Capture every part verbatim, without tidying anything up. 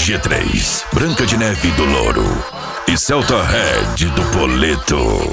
G três, Branca de Neve do Louro e Celta Red do Poleto.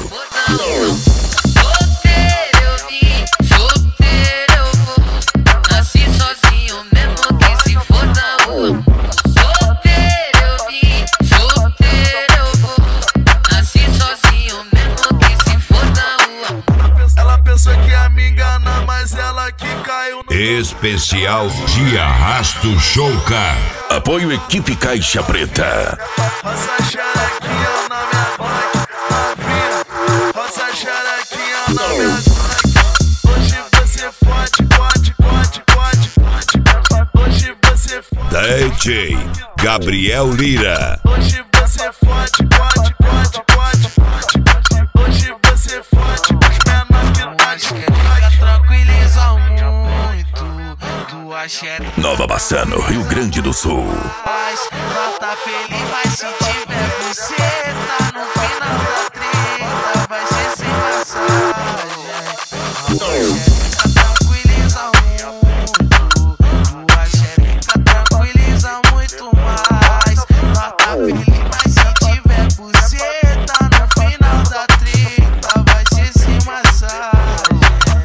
Especial de Arrasto Showcar. Apoio Equipe Caixa Preta. Roça xerequinha na minha bike, novinha. Roça xerequinha na minha bike. Hoje você fode, fode, fode, fode, fode. Hoje você fode. D J Gabriel Lira. Hoje você fode, fode, fode, fode, fode. Hoje você fode. Os menores que tá de tranquiliza muito. Tua xereca. Nova Bassano, Rio Grande do Sul. Nós tá feliz, mas se tiver você tá no final da treta, vai ser sem massagem. Tranquiliza muito. Tua xereca tranquiliza muito mais. Nós tá feliz, mas se tiver você tá no final da treta, vai ser sem massagem.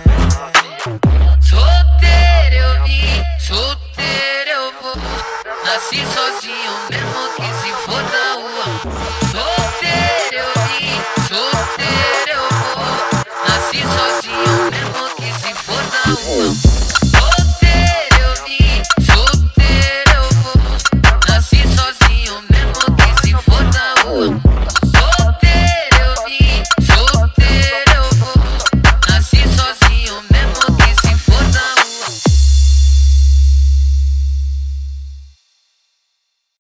Solteiro eu vim, solteiro eu vou. Nasci sozinho mesmo que se for da rua.